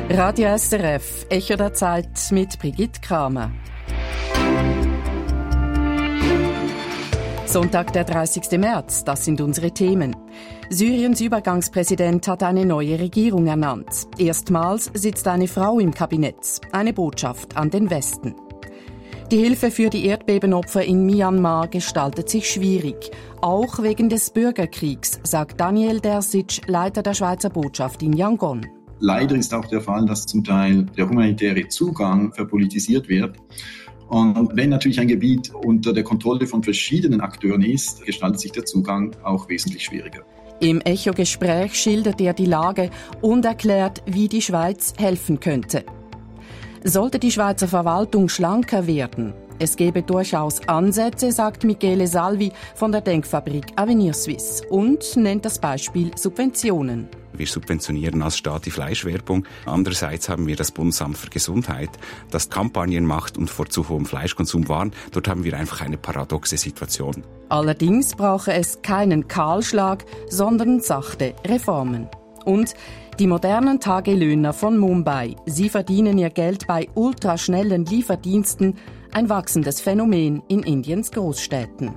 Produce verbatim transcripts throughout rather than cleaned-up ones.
Radio S R F, Echo der Zeit mit Brigitte Kramer. Sonntag, der dreißigsten März, das sind unsere Themen. Syriens Übergangspräsident hat eine neue Regierung ernannt. Erstmals sitzt eine Frau im Kabinett. Eine Botschaft an den Westen. Die Hilfe für die Erdbebenopfer in Myanmar gestaltet sich schwierig. Auch wegen des Bürgerkriegs, sagt Daniel Dersic, Leiter der Schweizer Botschaft in Yangon. Leider ist auch der Fall, dass zum Teil der humanitäre Zugang verpolitisiert wird. Und wenn natürlich ein Gebiet unter der Kontrolle von verschiedenen Akteuren ist, gestaltet sich der Zugang auch wesentlich schwieriger. Im Echo-Gespräch schildert er die Lage und erklärt, wie die Schweiz helfen könnte. Sollte die Schweizer Verwaltung schlanker werden? Es gäbe durchaus Ansätze, sagt Michele Salvi von der Denkfabrik Avenir Suisse und nennt das Beispiel Subventionen. Wir subventionieren als Staat die Fleischwerbung. Andererseits haben wir das Bundesamt für Gesundheit, das Kampagnen macht und vor zu hohem Fleischkonsum warnt. Dort haben wir einfach eine paradoxe Situation. Allerdings brauche es keinen Kahlschlag, sondern sachte Reformen. Und die modernen Tagelöhner von Mumbai. Sie verdienen ihr Geld bei ultraschnellen Lieferdiensten, ein wachsendes Phänomen in Indiens Großstädten.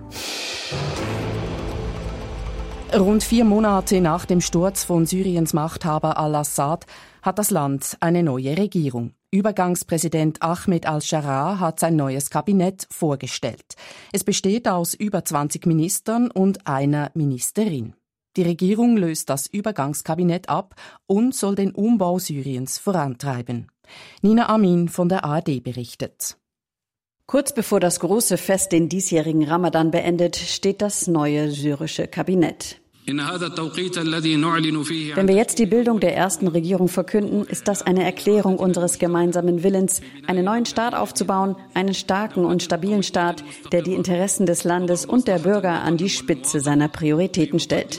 Rund vier Monate nach dem Sturz von Syriens Machthaber al-Assad hat das Land eine neue Regierung. Übergangspräsident Ahmed al-Sharaa hat sein neues Kabinett vorgestellt. Es besteht aus über zwanzig Ministern und einer Ministerin. Die Regierung löst das Übergangskabinett ab und soll den Umbau Syriens vorantreiben. Nina Amin von der A R D berichtet. Kurz bevor das große Fest den diesjährigen Ramadan beendet, steht das neue syrische Kabinett. Wenn wir jetzt die Bildung der ersten Regierung verkünden, ist das eine Erklärung unseres gemeinsamen Willens, einen neuen Staat aufzubauen, einen starken und stabilen Staat, der die Interessen des Landes und der Bürger an die Spitze seiner Prioritäten stellt,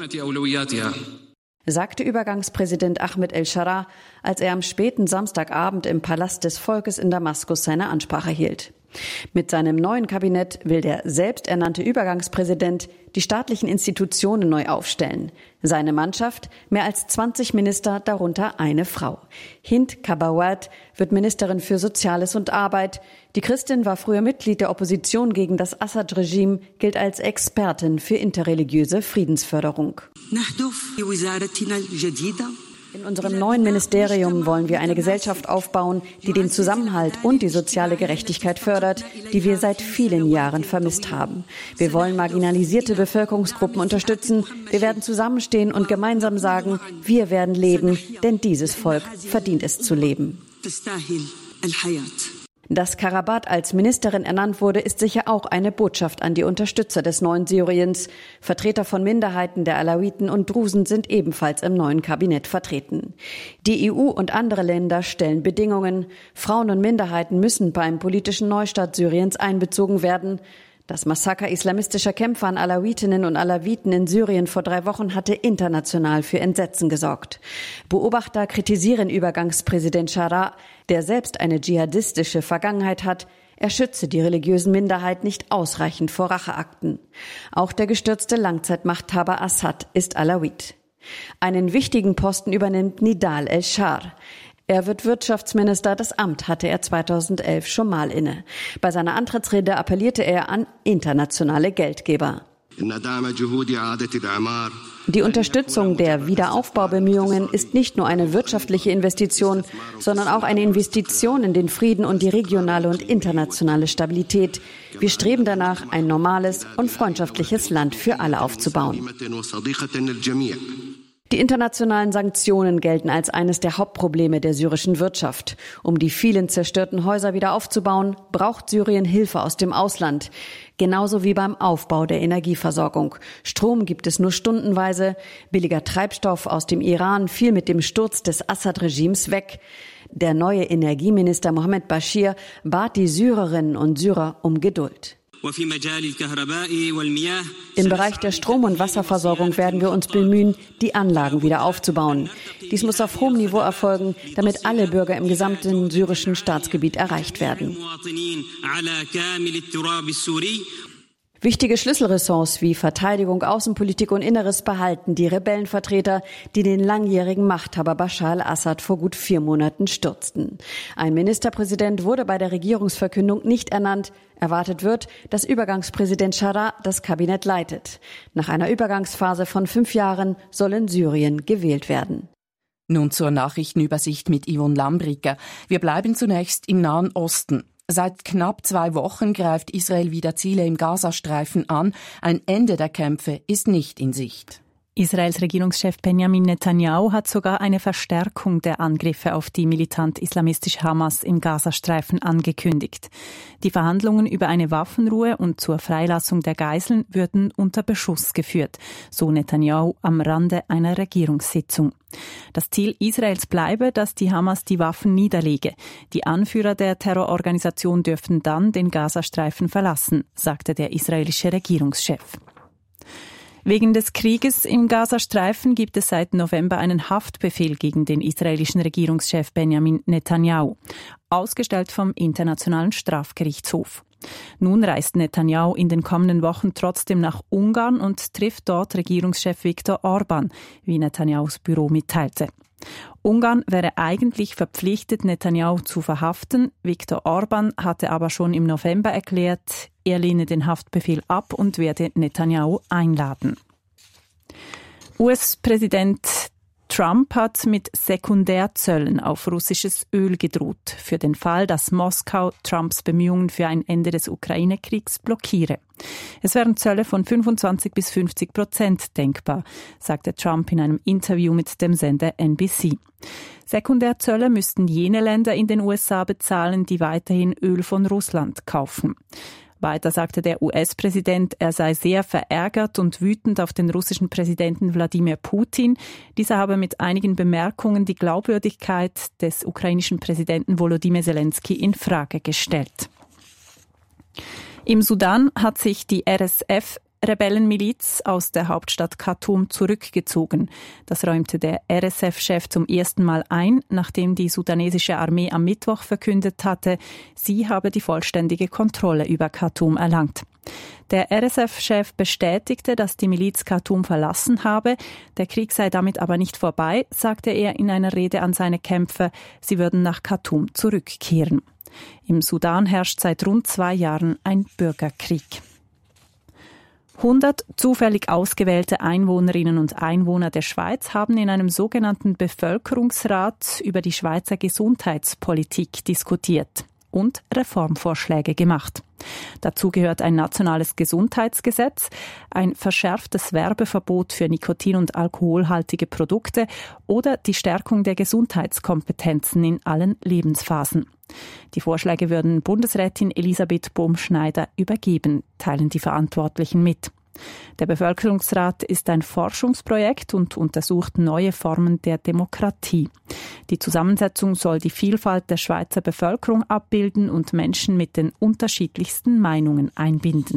sagte Übergangspräsident Ahmed al-Sharaa, als er am späten Samstagabend im Palast des Volkes in Damaskus seine Ansprache hielt. Mit seinem neuen Kabinett will der selbsternannte Übergangspräsident die staatlichen Institutionen neu aufstellen. Seine Mannschaft, mehr als zwanzig Minister, darunter eine Frau. Hind Kabawat wird Ministerin für Soziales und Arbeit. Die Christin war früher Mitglied der Opposition gegen das Assad-Regime, gilt als Expertin für interreligiöse Friedensförderung. In unserem neuen Ministerium wollen wir eine Gesellschaft aufbauen, die den Zusammenhalt und die soziale Gerechtigkeit fördert, die wir seit vielen Jahren vermisst haben. Wir wollen marginalisierte Bevölkerungsgruppen unterstützen. Wir werden zusammenstehen und gemeinsam sagen, wir werden leben, denn dieses Volk verdient es zu leben. Dass Karabat als Ministerin ernannt wurde, ist sicher auch eine Botschaft an die Unterstützer des neuen Syriens. Vertreter von Minderheiten der Alawiten und Drusen sind ebenfalls im neuen Kabinett vertreten. Die E U und andere Länder stellen Bedingungen. Frauen und Minderheiten müssen beim politischen Neustart Syriens einbezogen werden. Das Massaker islamistischer Kämpfer an Alawitinnen und Alawiten in Syrien vor drei Wochen hatte international für Entsetzen gesorgt. Beobachter kritisieren Übergangspräsident Sharaa, der selbst eine dschihadistische Vergangenheit hat. Er schütze die religiösen Minderheit nicht ausreichend vor Racheakten. Auch der gestürzte Langzeitmachthaber Assad ist Alawit. Einen wichtigen Posten übernimmt Nidal el-Shar. Er wird Wirtschaftsminister, das Amt hatte er zweitausendelf schon mal inne. Bei seiner Antrittsrede appellierte er an internationale Geldgeber. Die Unterstützung der Wiederaufbaubemühungen ist nicht nur eine wirtschaftliche Investition, sondern auch eine Investition in den Frieden und die regionale und internationale Stabilität. Wir streben danach, ein normales und freundschaftliches Land für alle aufzubauen. Die internationalen Sanktionen gelten als eines der Hauptprobleme der syrischen Wirtschaft. Um die vielen zerstörten Häuser wieder aufzubauen, braucht Syrien Hilfe aus dem Ausland. Genauso wie beim Aufbau der Energieversorgung. Strom gibt es nur stundenweise. Billiger Treibstoff aus dem Iran fiel mit dem Sturz des Assad-Regimes weg. Der neue Energieminister Mohammed Bashir bat die Syrerinnen und Syrer um Geduld. Im Bereich der Strom- und Wasserversorgung werden wir uns bemühen, die Anlagen wieder aufzubauen. Dies muss auf hohem Niveau erfolgen, damit alle Bürger im gesamten syrischen Staatsgebiet erreicht werden. Wichtige Schlüsselressorts wie Verteidigung, Außenpolitik und Inneres behalten die Rebellenvertreter, die den langjährigen Machthaber Bashar al-Assad vor gut vier Monaten stürzten. Ein Ministerpräsident wurde bei der Regierungsverkündung nicht ernannt. Erwartet wird, dass Übergangspräsident Jarrah das Kabinett leitet. Nach einer Übergangsphase von fünf Jahren soll in Syrien gewählt werden. Nun zur Nachrichtenübersicht mit Yvonne Lambricker. Wir bleiben zunächst im Nahen Osten. Seit knapp zwei Wochen greift Israel wieder Ziele im Gazastreifen an. Ein Ende der Kämpfe ist nicht in Sicht. Israels Regierungschef Benjamin Netanyahu hat sogar eine Verstärkung der Angriffe auf die militant-islamistische Hamas im Gazastreifen angekündigt. Die Verhandlungen über eine Waffenruhe und zur Freilassung der Geiseln würden unter Beschuss geführt, so Netanyahu am Rande einer Regierungssitzung. Das Ziel Israels bleibe, dass die Hamas die Waffen niederlege. Die Anführer der Terrororganisation dürften dann den Gazastreifen verlassen, sagte der israelische Regierungschef. Wegen des Krieges im Gazastreifen gibt es seit November einen Haftbefehl gegen den israelischen Regierungschef Benjamin Netanyahu, ausgestellt vom Internationalen Strafgerichtshof. Nun reist Netanyahu in den kommenden Wochen trotzdem nach Ungarn und trifft dort Regierungschef Viktor Orban, wie Netanyahus Büro mitteilte. Ungarn wäre eigentlich verpflichtet, Netanyahu zu verhaften. Viktor Orban hatte aber schon im November erklärt, er lehne den Haftbefehl ab und werde Netanyahu einladen. U S-Präsident Trump hat mit Sekundärzöllen auf russisches Öl gedroht, für den Fall, dass Moskau Trumps Bemühungen für ein Ende des Ukraine-Kriegs blockiere. Es wären Zölle von fünfundzwanzig bis fünfzig Prozent denkbar, sagte Trump in einem Interview mit dem Sender N B C. Sekundärzölle müssten jene Länder in den U S A bezahlen, die weiterhin Öl von Russland kaufen. Weiter sagte der U S-Präsident, er sei sehr verärgert und wütend auf den russischen Präsidenten Wladimir Putin. Dieser habe mit einigen Bemerkungen die Glaubwürdigkeit des ukrainischen Präsidenten Volodymyr Zelensky in Frage gestellt. Im Sudan hat sich die R S F-Rebellenmiliz aus der Hauptstadt Khartoum zurückgezogen. Das räumte der R S F-Chef zum ersten Mal ein, nachdem die sudanesische Armee am Mittwoch verkündet hatte, sie habe die vollständige Kontrolle über Khartoum erlangt. Der R S F-Chef bestätigte, dass die Miliz Khartoum verlassen habe. Der Krieg sei damit aber nicht vorbei, sagte er in einer Rede an seine Kämpfer. Sie würden nach Khartoum zurückkehren. Im Sudan herrscht seit rund zwei Jahren ein Bürgerkrieg. hundert zufällig ausgewählte Einwohnerinnen und Einwohner der Schweiz haben in einem sogenannten Bevölkerungsrat über die Schweizer Gesundheitspolitik diskutiert und Reformvorschläge gemacht. Dazu gehört ein nationales Gesundheitsgesetz, ein verschärftes Werbeverbot für nikotin- und alkoholhaltige Produkte oder die Stärkung der Gesundheitskompetenzen in allen Lebensphasen. Die Vorschläge würden Bundesrätin Elisabeth Bohm-Schneider übergeben, teilen die Verantwortlichen mit. Der Bevölkerungsrat ist ein Forschungsprojekt und untersucht neue Formen der Demokratie. Die Zusammensetzung soll die Vielfalt der Schweizer Bevölkerung abbilden und Menschen mit den unterschiedlichsten Meinungen einbinden.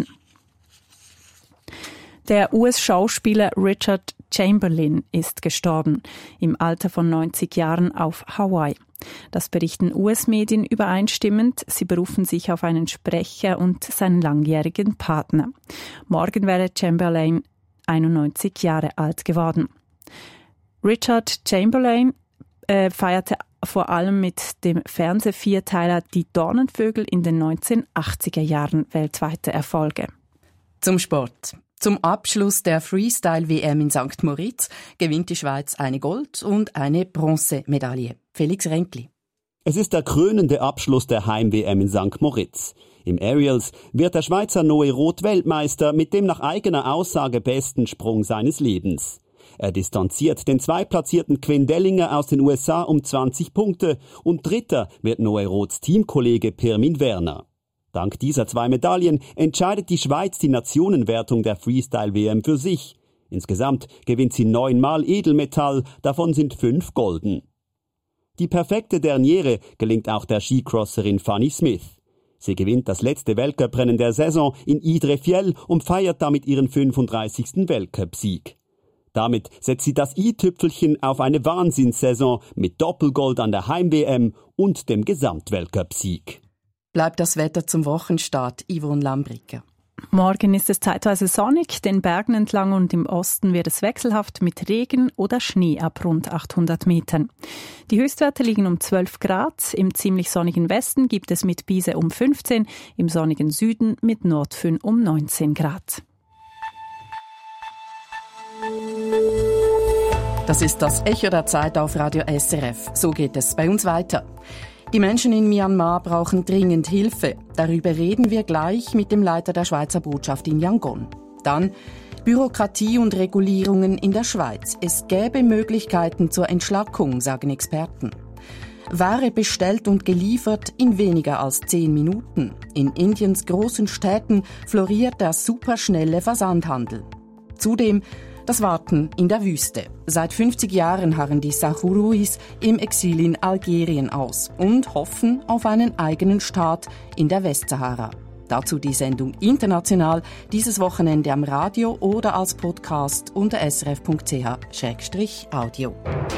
Der U S-Schauspieler Richard Chamberlain ist gestorben, im Alter von neunzig Jahren auf Hawaii. Das berichten U S-Medien übereinstimmend. Sie berufen sich auf einen Sprecher und seinen langjährigen Partner. Morgen wäre Chamberlain einundneunzig Jahre alt geworden. Richard Chamberlain äh, feierte vor allem mit dem Fernsehvierteiler Die Dornenvögel in den neunzehnhundertachtziger Jahren weltweite Erfolge. Zum Sport. Zum Abschluss der Freestyle-W M in Sankt Moritz gewinnt die Schweiz eine Gold- und eine Bronzemedaille. Felix Renkli. Es ist der krönende Abschluss der Heim-W M in Sankt Moritz. Im Aerials wird der Schweizer Noe Roth Weltmeister mit dem nach eigener Aussage besten Sprung seines Lebens. Er distanziert den zweitplatzierten Quinn Dellinger aus den U S A um zwanzig Punkte und Dritter wird Noe Roths Teamkollege Pirmin Werner. Dank dieser zwei Medaillen entscheidet die Schweiz die Nationenwertung der Freestyle-W M für sich. Insgesamt gewinnt sie neunmal Edelmetall, davon sind fünf golden. Die perfekte Derniere gelingt auch der Skicrosserin Fanny Smith. Sie gewinnt das letzte Weltcuprennen der Saison in Idre-Fjell und feiert damit ihren fünfunddreißigsten Weltcupsieg. Damit setzt sie das i-Tüpfelchen auf eine Wahnsinnssaison mit Doppelgold an der Heim-W M und dem Gesamtweltcupsieg. Bleibt das Wetter zum Wochenstart, Yvonne Lambricker. Morgen ist es zeitweise sonnig, den Bergen entlang und im Osten wird es wechselhaft mit Regen oder Schnee ab rund achthundert Metern. Die Höchstwerte liegen um zwölf Grad, im ziemlich sonnigen Westen gibt es mit Bise um fünfzehn, im sonnigen Süden mit Nordfön um neunzehn Grad. Das ist das Echo der Zeit auf Radio S R F. So geht es bei uns weiter. Die Menschen in Myanmar brauchen dringend Hilfe. Darüber reden wir gleich mit dem Leiter der Schweizer Botschaft in Yangon. Dann Bürokratie und Regulierungen in der Schweiz. Es gäbe Möglichkeiten zur Entschlackung, sagen Experten. Ware bestellt und geliefert in weniger als zehn Minuten. In Indiens großen Städten floriert der superschnelle Versandhandel. Zudem das Warten in der Wüste. Seit fünfzig Jahren harren die Sahuruis im Exil in Algerien aus und hoffen auf einen eigenen Staat in der Westsahara. Dazu die Sendung international, dieses Wochenende am Radio oder als Podcast unter s r f punkt c h slash audio.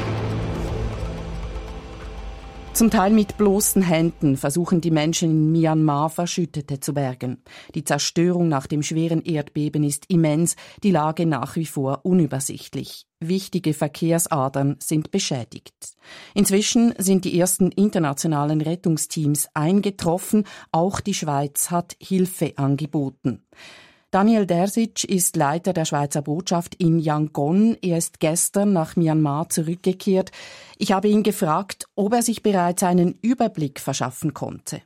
Zum Teil mit bloßen Händen versuchen die Menschen in Myanmar Verschüttete zu bergen. Die Zerstörung nach dem schweren Erdbeben ist immens, die Lage nach wie vor unübersichtlich. Wichtige Verkehrsadern sind beschädigt. Inzwischen sind die ersten internationalen Rettungsteams eingetroffen, auch die Schweiz hat Hilfe angeboten. Daniel Dersic ist Leiter der Schweizer Botschaft in Yangon. Er ist gestern nach Myanmar zurückgekehrt. Ich habe ihn gefragt, ob er sich bereits einen Überblick verschaffen konnte.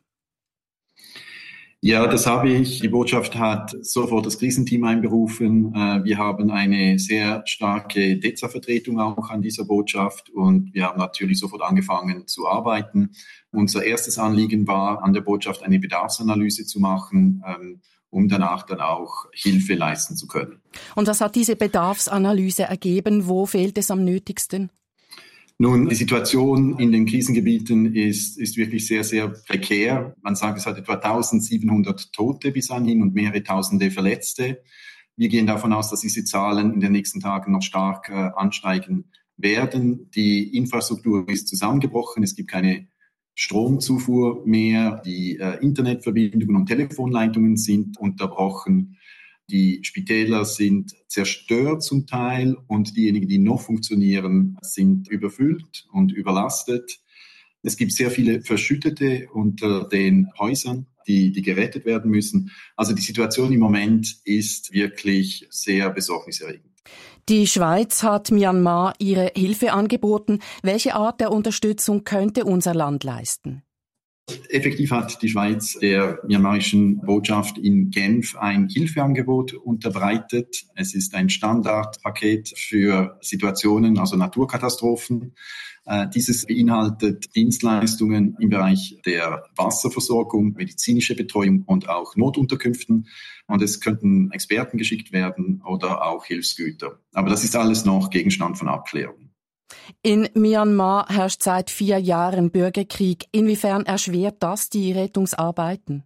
Ja, das habe ich. Die Botschaft hat sofort das Krisenteam einberufen. Wir haben eine sehr starke D E Z A-Vertretung auch an dieser Botschaft und wir haben natürlich sofort angefangen zu arbeiten. Unser erstes Anliegen war, an der Botschaft eine Bedarfsanalyse zu machen, um danach dann auch Hilfe leisten zu können. Und was hat diese Bedarfsanalyse ergeben? Wo fehlt es am nötigsten? Nun, die Situation in den Krisengebieten ist, ist wirklich sehr, sehr prekär. Man sagt, es hat etwa eintausendsiebenhundert Tote bis anhin und mehrere Tausende Verletzte. Wir gehen davon aus, dass diese Zahlen in den nächsten Tagen noch stark äh, ansteigen werden. Die Infrastruktur ist zusammengebrochen. Es gibt keine Stromzufuhr mehr, die äh, Internetverbindungen und Telefonleitungen sind unterbrochen, die Spitäler sind zerstört zum Teil und diejenigen, die noch funktionieren, sind überfüllt und überlastet. Es gibt sehr viele Verschüttete unter den Häusern, die, die gerettet werden müssen. Also die Situation im Moment ist wirklich sehr besorgniserregend. Die Schweiz hat Myanmar ihre Hilfe angeboten. Welche Art der Unterstützung könnte unser Land leisten? Effektiv hat die Schweiz der myanmarischen Botschaft in Genf ein Hilfeangebot unterbreitet. Es ist ein Standardpaket für Situationen, also Naturkatastrophen. Äh, dieses beinhaltet Dienstleistungen im Bereich der Wasserversorgung, medizinische Betreuung und auch Notunterkünften. Und es könnten Experten geschickt werden oder auch Hilfsgüter. Aber das ist alles noch Gegenstand von Abklärung. In Myanmar herrscht seit vier Jahren Bürgerkrieg. Inwiefern erschwert das die Rettungsarbeiten?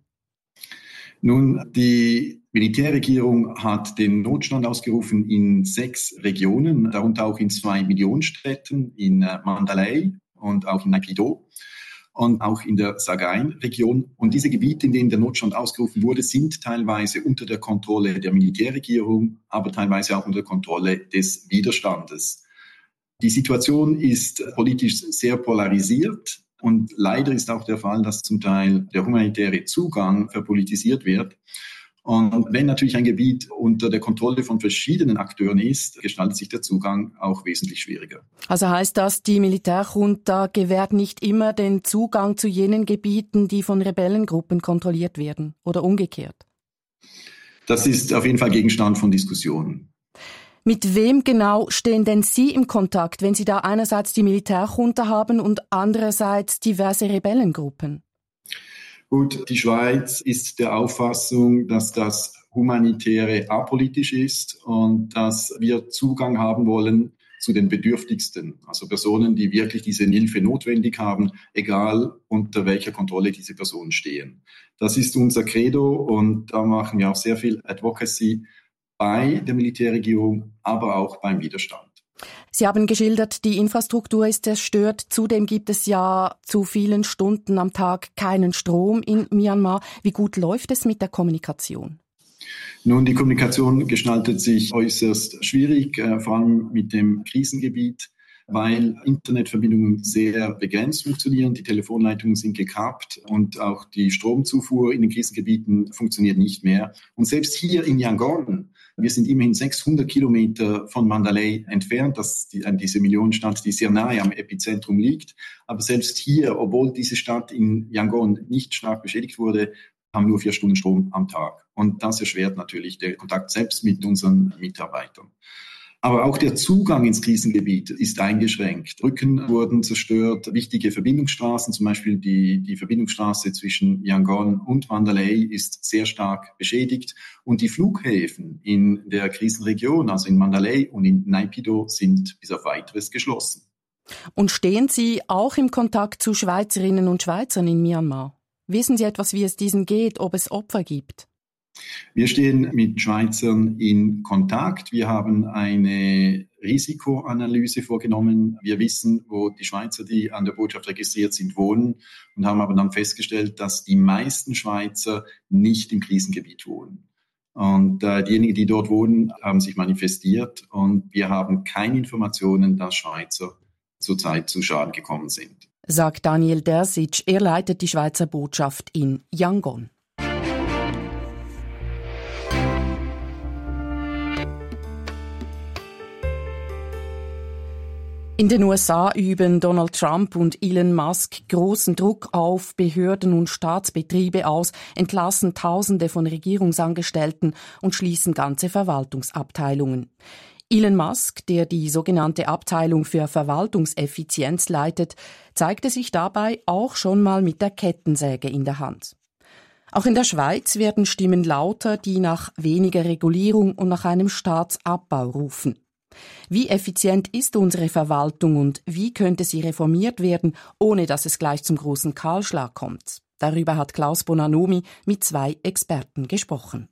Nun, die Militärregierung hat den Notstand ausgerufen in sechs Regionen, darunter auch in zwei Millionenstädten, in Mandalay und auch in Naypyidaw und auch in der Sagaing-Region. Und diese Gebiete, in denen der Notstand ausgerufen wurde, sind teilweise unter der Kontrolle der Militärregierung, aber teilweise auch unter der Kontrolle des Widerstandes. Die Situation ist politisch sehr polarisiert und leider ist auch der Fall, dass zum Teil der humanitäre Zugang verpolitisiert wird. Und wenn natürlich ein Gebiet unter der Kontrolle von verschiedenen Akteuren ist, gestaltet sich der Zugang auch wesentlich schwieriger. Also heißt das, die Militärjunta gewährt nicht immer den Zugang zu jenen Gebieten, die von Rebellengruppen kontrolliert werden oder umgekehrt? Das ist auf jeden Fall Gegenstand von Diskussionen. Mit wem genau stehen denn Sie im Kontakt, wenn Sie da einerseits die Militärjunta haben und andererseits diverse Rebellengruppen? Gut, die Schweiz ist der Auffassung, dass das Humanitäre apolitisch ist und dass wir Zugang haben wollen zu den Bedürftigsten, also Personen, die wirklich diese Hilfe notwendig haben, egal unter welcher Kontrolle diese Personen stehen. Das ist unser Credo und da machen wir auch sehr viel Advocacy bei der Militärregierung, aber auch beim Widerstand. Sie haben geschildert, die Infrastruktur ist zerstört. Zudem gibt es ja zu vielen Stunden am Tag keinen Strom in Myanmar. Wie gut läuft es mit der Kommunikation? Nun, die Kommunikation gestaltet sich äußerst schwierig, äh, vor allem mit dem Krisengebiet, weil Internetverbindungen sehr begrenzt funktionieren, die Telefonleitungen sind gekappt und auch die Stromzufuhr in den Krisengebieten funktioniert nicht mehr. Und selbst hier in Yangon, wir sind immerhin sechshundert Kilometer von Mandalay entfernt, das ist die, diese Millionenstadt, die sehr nahe am Epizentrum liegt. Aber selbst hier, obwohl diese Stadt in Yangon nicht stark beschädigt wurde, haben wir nur vier Stunden Strom am Tag. Und das erschwert natürlich den Kontakt selbst mit unseren Mitarbeitern. Aber auch der Zugang ins Krisengebiet ist eingeschränkt. Brücken wurden zerstört, wichtige Verbindungsstraßen, zum Beispiel die, die Verbindungsstraße zwischen Yangon und Mandalay ist sehr stark beschädigt. Und die Flughäfen in der Krisenregion, also in Mandalay und in Naypyidaw, sind bis auf Weiteres geschlossen. Und stehen Sie auch im Kontakt zu Schweizerinnen und Schweizern in Myanmar? Wissen Sie etwas, wie es diesen geht, ob es Opfer gibt? Wir stehen mit Schweizern in Kontakt. Wir haben eine Risikoanalyse vorgenommen. Wir wissen, wo die Schweizer, die an der Botschaft registriert sind, wohnen und haben aber dann festgestellt, dass die meisten Schweizer nicht im Krisengebiet wohnen. Und äh, diejenigen, die dort wohnen, haben sich manifestiert und wir haben keine Informationen, dass Schweizer zurzeit zu Schaden gekommen sind. Sagt Daniel Dersic, er leitet die Schweizer Botschaft in Yangon. In den U S A üben Donald Trump und Elon Musk großen Druck auf Behörden und Staatsbetriebe aus, entlassen Tausende von Regierungsangestellten und schließen ganze Verwaltungsabteilungen. Elon Musk, der die sogenannte Abteilung für Verwaltungseffizienz leitet, zeigte sich dabei auch schon mal mit der Kettensäge in der Hand. Auch in der Schweiz werden Stimmen lauter, die nach weniger Regulierung und nach einem Staatsabbau rufen. Wie effizient ist unsere Verwaltung und wie könnte sie reformiert werden, ohne dass es gleich zum großen Kahlschlag kommt? Darüber hat Klaus Bonanomi mit zwei Experten gesprochen.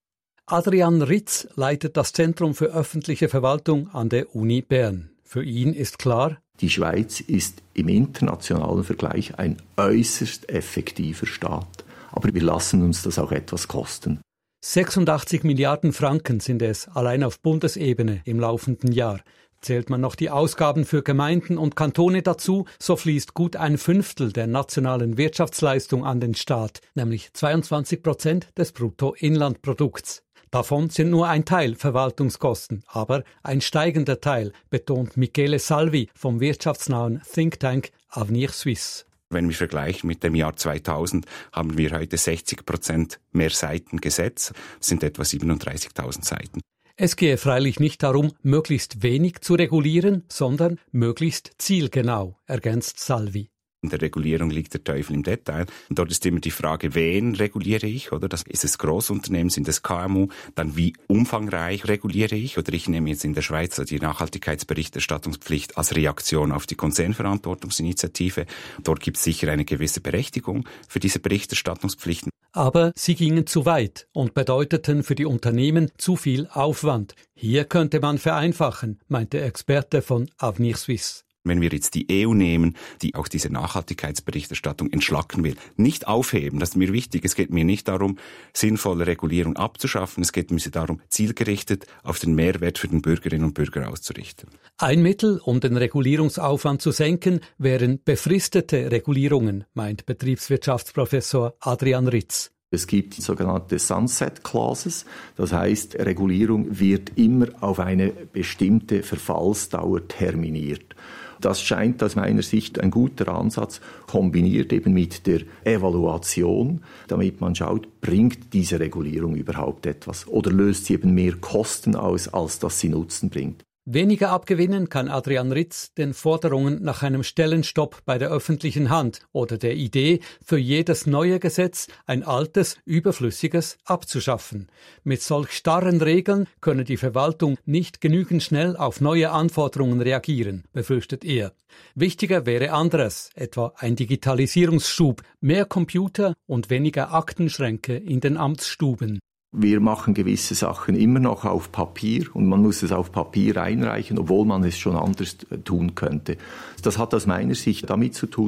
Adrian Ritz leitet das Zentrum für öffentliche Verwaltung an der Uni Bern. Für ihn ist klar, die Schweiz ist im internationalen Vergleich ein äußerst effektiver Staat. Aber wir lassen uns das auch etwas kosten. sechsundachtzig Milliarden Franken sind es allein auf Bundesebene im laufenden Jahr. Zählt man noch die Ausgaben für Gemeinden und Kantone dazu, so fließt gut ein Fünftel der nationalen Wirtschaftsleistung an den Staat, nämlich zweiundzwanzig Prozent des Bruttoinlandprodukts. Davon sind nur ein Teil Verwaltungskosten, aber ein steigender Teil, betont Michele Salvi vom wirtschaftsnahen Think Tank Avenir Suisse. Wenn wir vergleichen mit dem Jahr zweitausend, haben wir heute sechzig Prozent mehr Seiten Gesetz. Das sind etwa siebenunddreißigtausend Seiten. Es gehe freilich nicht darum, möglichst wenig zu regulieren, sondern möglichst zielgenau, ergänzt Salvi. In der Regulierung liegt der Teufel im Detail. Und dort ist immer die Frage, wen reguliere ich, oder? Das ist es Grossunternehmen, sind es K M U? Dann wie umfangreich reguliere ich? Oder ich nehme jetzt in der Schweiz die Nachhaltigkeitsberichterstattungspflicht als Reaktion auf die Konzernverantwortungsinitiative. Dort gibt es sicher eine gewisse Berechtigung für diese Berichterstattungspflichten. Aber sie gingen zu weit und bedeuteten für die Unternehmen zu viel Aufwand. Hier könnte man vereinfachen, meint der Experte von Avenir Suisse. Wenn wir jetzt die E U nehmen, die auch diese Nachhaltigkeitsberichterstattung entschlacken will, nicht aufheben, das ist mir wichtig. Es geht mir nicht darum, sinnvolle Regulierung abzuschaffen. Es geht mir darum, zielgerichtet auf den Mehrwert für den Bürgerinnen und Bürger auszurichten. Ein Mittel, um den Regulierungsaufwand zu senken, wären befristete Regulierungen, meint Betriebswirtschaftsprofessor Adrian Ritz. Es gibt sogenannte Sunset Clauses, das heißt, Regulierung wird immer auf eine bestimmte Verfallsdauer terminiert. Das scheint aus meiner Sicht ein guter Ansatz, kombiniert eben mit der Evaluation, damit man schaut, bringt diese Regulierung überhaupt etwas oder löst sie eben mehr Kosten aus, als dass sie Nutzen bringt. Weniger abgewinnen kann Adrian Ritz den Forderungen nach einem Stellenstopp bei der öffentlichen Hand oder der Idee, für jedes neue Gesetz ein altes, überflüssiges abzuschaffen. Mit solch starren Regeln könne die Verwaltung nicht genügend schnell auf neue Anforderungen reagieren, befürchtet er. Wichtiger wäre anderes, etwa ein Digitalisierungsschub, mehr Computer und weniger Aktenschränke in den Amtsstuben. Wir machen gewisse Sachen immer noch auf Papier und man muss es auf Papier einreichen, obwohl man es schon anders tun könnte. Das hat aus meiner Sicht damit zu tun,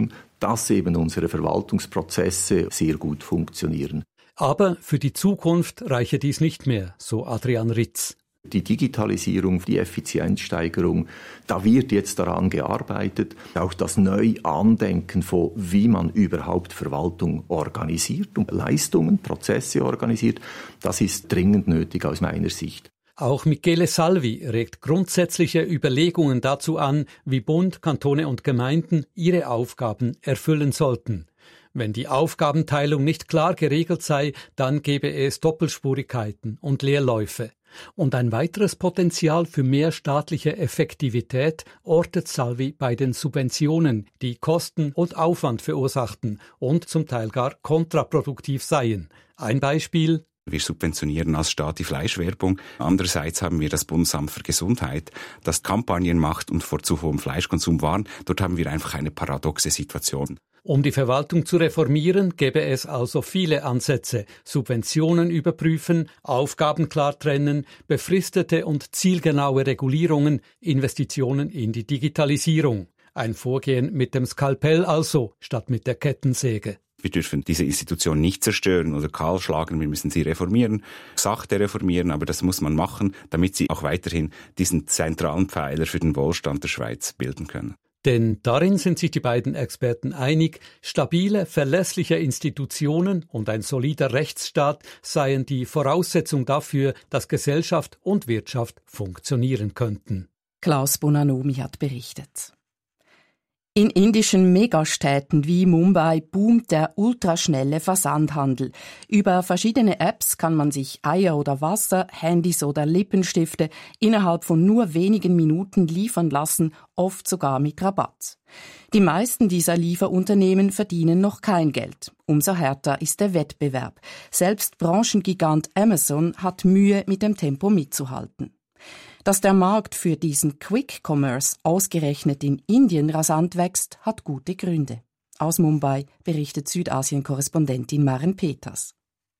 dass eben unsere Verwaltungsprozesse sehr gut funktionieren. Aber für die Zukunft reiche dies nicht mehr, so Adrian Ritz. Die Digitalisierung, die Effizienzsteigerung, da wird jetzt daran gearbeitet. Auch das Neuandenken von, wie man überhaupt Verwaltung organisiert und Leistungen, Prozesse organisiert, das ist dringend nötig aus meiner Sicht. Auch Michele Salvi regt grundsätzliche Überlegungen dazu an, wie Bund, Kantone und Gemeinden ihre Aufgaben erfüllen sollten. Wenn die Aufgabenteilung nicht klar geregelt sei, dann gebe es Doppelspurigkeiten und Leerläufe. Und ein weiteres Potenzial für mehr staatliche Effektivität ortet Salvi bei den Subventionen, die Kosten und Aufwand verursachten und zum Teil gar kontraproduktiv seien. Ein Beispiel: Wir subventionieren als Staat die Fleischwerbung. Andererseits haben wir das Bundesamt für Gesundheit, das Kampagnen macht und vor zu hohem Fleischkonsum warnt. Dort haben wir einfach eine paradoxe Situation. Um die Verwaltung zu reformieren, gäbe es also viele Ansätze. Subventionen überprüfen, Aufgaben klar trennen, befristete und zielgenaue Regulierungen, Investitionen in die Digitalisierung. Ein Vorgehen mit dem Skalpell also, statt mit der Kettensäge. Wir dürfen diese Institution nicht zerstören oder kahl schlagen, wir müssen sie reformieren, sachte reformieren, aber das muss man machen, damit sie auch weiterhin diesen zentralen Pfeiler für den Wohlstand der Schweiz bilden können. Denn darin sind sich die beiden Experten einig, stabile, verlässliche Institutionen und ein solider Rechtsstaat seien die Voraussetzung dafür, dass Gesellschaft und Wirtschaft funktionieren könnten. Klaus Bonanomi hat berichtet. In indischen Megastädten wie Mumbai boomt der ultraschnelle Versandhandel. Über verschiedene Apps kann man sich Eier oder Wasser, Handys oder Lippenstifte innerhalb von nur wenigen Minuten liefern lassen, oft sogar mit Rabatt. Die meisten dieser Lieferunternehmen verdienen noch kein Geld. Umso härter ist der Wettbewerb. Selbst Branchengigant Amazon hat Mühe, mit dem Tempo mitzuhalten. Dass der Markt für diesen Quick Commerce ausgerechnet in Indien rasant wächst, hat gute Gründe. Aus Mumbai berichtet Südasien-Korrespondentin Maren Peters.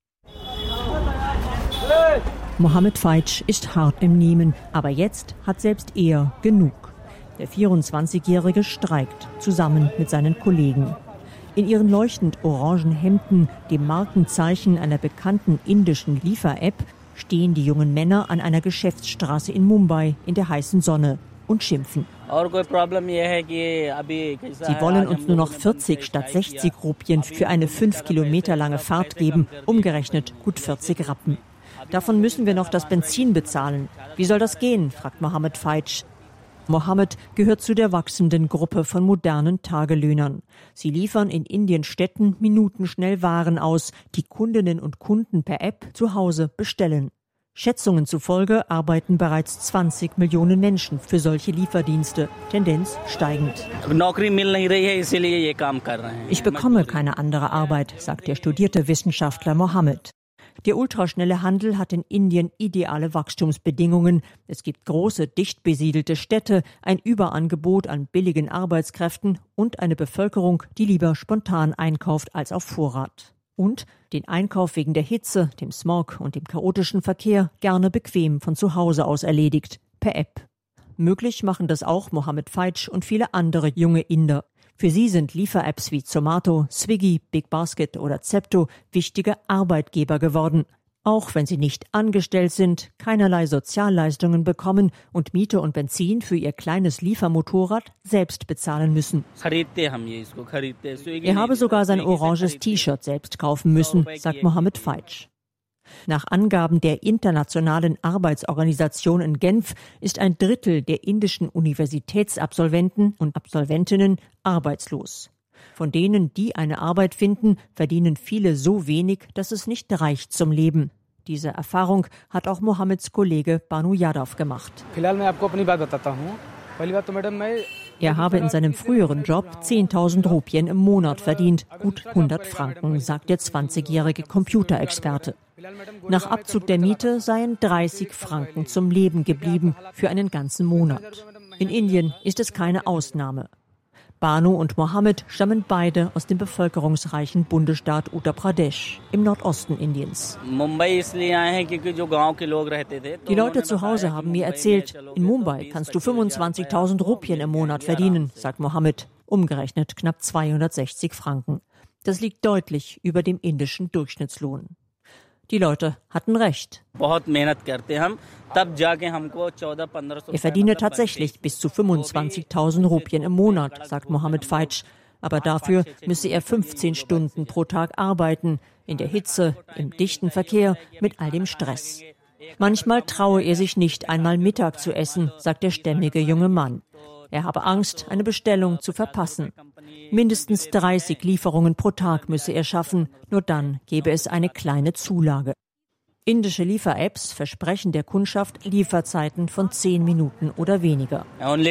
Mohammed Feitsch ist hart im Nehmen, aber jetzt hat selbst er genug. Der vierundzwanzigjährige streikt, zusammen mit seinen Kollegen. In ihren leuchtend orangen Hemden, dem Markenzeichen einer bekannten indischen Liefer-App, stehen die jungen Männer an einer Geschäftsstraße in Mumbai in der heißen Sonne und schimpfen. Sie wollen uns nur noch vierzig statt sechzig Rupien für eine fünf Kilometer lange Fahrt geben, umgerechnet gut vierzig Rappen. Davon müssen wir noch das Benzin bezahlen. Wie soll das gehen, fragt Mohammed Feitsch. Mohammed gehört zu der wachsenden Gruppe von modernen Tagelöhnern. Sie liefern in Indiens Städten minutenschnell Waren aus, die Kundinnen und Kunden per App zu Hause bestellen. Schätzungen zufolge arbeiten bereits zwanzig Millionen Menschen für solche Lieferdienste, Tendenz steigend. Ich bekomme keine andere Arbeit, sagt der studierte Wissenschaftler Mohammed. Der ultraschnelle Handel hat in Indien ideale Wachstumsbedingungen. Es gibt große, dicht besiedelte Städte, ein Überangebot an billigen Arbeitskräften und eine Bevölkerung, die lieber spontan einkauft als auf Vorrat. Und den Einkauf wegen der Hitze, dem Smog und dem chaotischen Verkehr gerne bequem von zu Hause aus erledigt, per App. Möglich machen das auch Mohammed Feitsch und viele andere junge Inder. Für sie sind Liefer-Apps wie Zomato, Swiggy, Big Basket oder Zepto wichtige Arbeitgeber geworden. Auch wenn sie nicht angestellt sind, keinerlei Sozialleistungen bekommen und Miete und Benzin für ihr kleines Liefermotorrad selbst bezahlen müssen. Er habe sogar sein oranges T-Shirt selbst kaufen müssen, sagt Mohammed Feitsch. Nach Angaben der Internationalen Arbeitsorganisation in Genf ist ein Drittel der indischen Universitätsabsolventen und Absolventinnen arbeitslos. Von denen, die eine Arbeit finden, verdienen viele so wenig, dass es nicht reicht zum Leben. Diese Erfahrung hat auch Mohammeds Kollege Banu Yadav gemacht. Er habe in seinem früheren Job zehntausend Rupien im Monat verdient, gut hundert Franken, sagt der zwanzigjährige Computerexperte. Nach Abzug der Miete seien dreißig Franken zum Leben geblieben für einen ganzen Monat. In Indien ist es keine Ausnahme. Banu und Mohammed stammen beide aus dem bevölkerungsreichen Bundesstaat Uttar Pradesh im Nordosten Indiens. Die Leute zu Hause haben mir erzählt, in Mumbai kannst du fünfundzwanzigtausend Rupien im Monat verdienen, sagt Mohammed. umgerechnet knapp zweihundertsechzig Franken. Das liegt deutlich über dem indischen Durchschnittslohn. Die Leute hatten recht. Er verdiene tatsächlich bis zu fünfundzwanzigtausend Rupien im Monat, sagt Mohammed Feitsch. Aber dafür müsse er fünfzehn Stunden pro Tag arbeiten, in der Hitze, im dichten Verkehr, mit all dem Stress. Manchmal traue er sich nicht einmal Mittag zu essen, sagt der stämmige junge Mann. Er habe Angst, eine Bestellung zu verpassen. Mindestens dreißig Lieferungen pro Tag müsse er schaffen, nur dann gebe es eine kleine Zulage. Indische Liefer-Apps versprechen der Kundschaft Lieferzeiten von zehn Minuten oder weniger.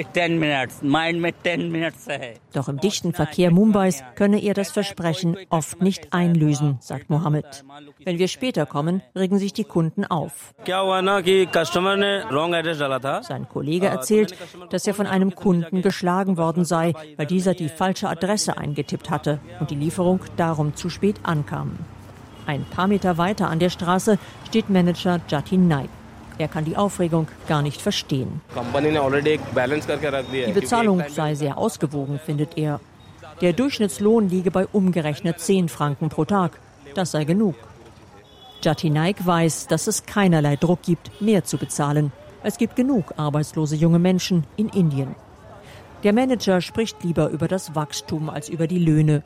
Doch im dichten Verkehr Mumbais könne er das Versprechen oft nicht einlösen, sagt Mohammed. Wenn wir später kommen, regen sich die Kunden auf. Sein Kollege erzählt, dass er von einem Kunden geschlagen worden sei, weil dieser die falsche Adresse eingetippt hatte und die Lieferung darum zu spät ankam. Ein paar Meter weiter an der Straße steht Manager Jatin Naik. Er kann die Aufregung gar nicht verstehen. Die Bezahlung sei sehr ausgewogen, findet er. Der Durchschnittslohn liege bei umgerechnet zehn Franken pro Tag. Das sei genug. Jatin Naik weiß, dass es keinerlei Druck gibt, mehr zu bezahlen. Es gibt genug arbeitslose junge Menschen in Indien. Der Manager spricht lieber über das Wachstum als über die Löhne.